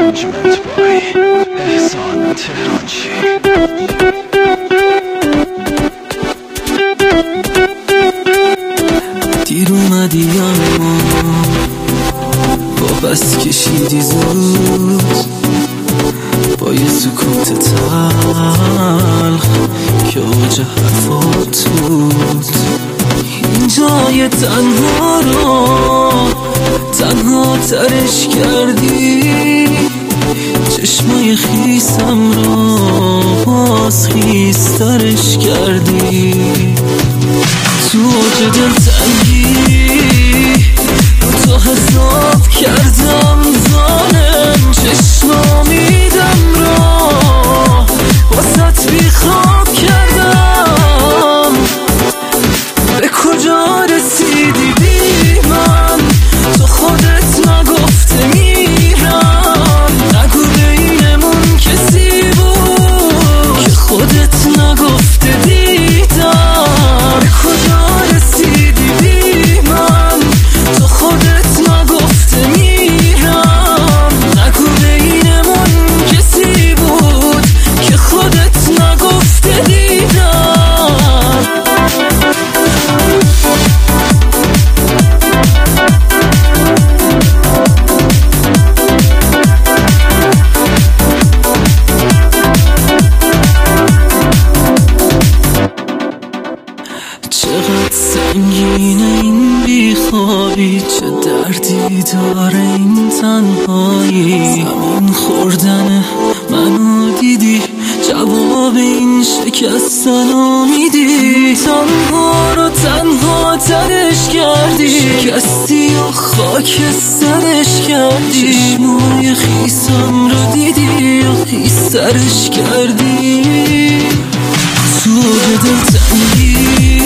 ارنجمنت بای احسان تهرانچی. دیر اومدی اما با بس کشیدی زود، با یه سکوت تلخ که اوج حرفات بود. این جای تنها رو تنها ترش کردی، چشمای خیسم رو باز خیسترش کردی. تو اوج دلتنگی رو تو حساب کردم ظالم، چشم امیدم رو واسط بیخواب کردم. به کجا رسیدی بی من؟ تو خودت نگفته میرم، نگو بینمون کسی بود که خودت نگفته دیدم. به کجا رسیدی بی من؟ تو خودت نگفته میرم، نگو بینمون کسی بود که خودت نگفته دیدم. چقدر سنگینه این بیخوابی، چه دردی داره این تنهایی. زمین خوردن منو دیدی، جواب این شکستنو میدی. تنها رو تنها ترش کردی، شکستی و خاکسترش کردی. چشمای خیسم رو دیدی و خیسترش کردی. تو دلتنگی